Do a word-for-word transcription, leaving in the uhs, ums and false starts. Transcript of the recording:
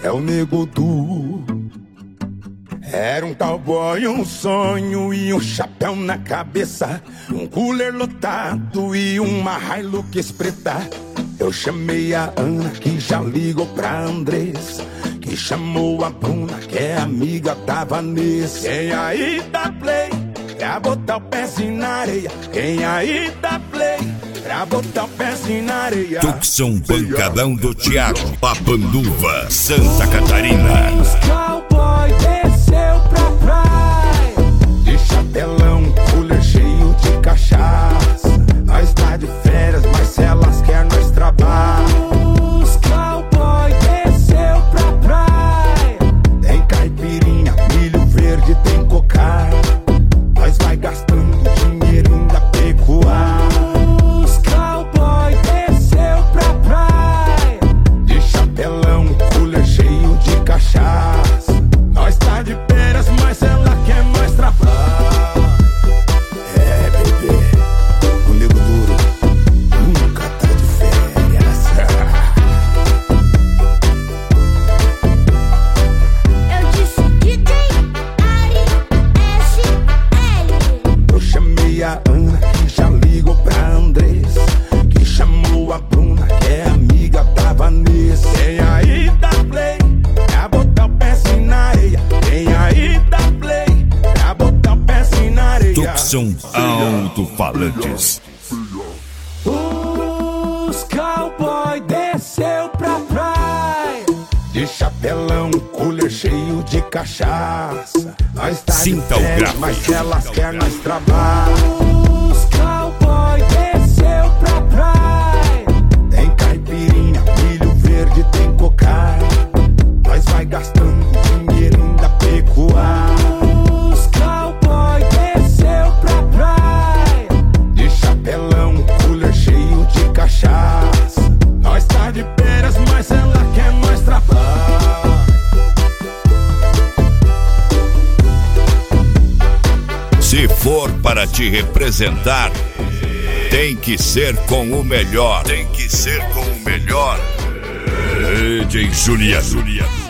é o Nego Duro. Era um cowboy, um sonho e um chapéu na cabeça, um cooler lotado e uma Hilux preta. Eu chamei a Ana, que já ligou pra Andressa, que chamou a Bruna, que é amiga da Vanessa. Quem aí dá play pra botar o pezinho na areia? Quem aí dá play pra botar o pezinho na areia? Tucson Pancadão do Thiago, Papanduva, Santa Catarina. Os cowboy desceu pra praia, de chapelão, cooler cheio de cachaça. Nós tá de férias, mas se elas querem nós trabalha. Os cowboy desceu pra praia, tem caipirinha, milho verde, tem cocada. Nós vai gastando dinheirinho da pecuária. Os cowboy desceu pra praia, de chapelão, cooler cheio de cachaça. Nós tá de férias, mas ela quer mais trabalho. É, bebê, o Nego Duro nunca tá de férias. Eu disse D J Ari S L. Eu chamei a Ana, que já ligou pra Andressa, que chamou a Bruna, que é amiga da Vanessa. Quem aí dá play pra botar o pezinho na areia? Quem aí dá play pra botar o pezinho na areia? Tucson Alto-Falantes. Os cowboy desceu pra praia, de chapelão, cooler cheio de cachaça. Nós tá de Sinta o férias, gráfico. mas elas querem nós trabalha. Os cowboy desceu pra praia, tem caipirinha, milho verde, tem cocada. Nós vai gastando dinheirinho da pecuária. Os cowboy desceu pra praia, de chapelão, cooler cheio de cachaça. Nós tá de férias, mas ela quer mais trabalho. Se for para te representar, tem que ser com o melhor. Tem que ser com o melhor. D J Juliano.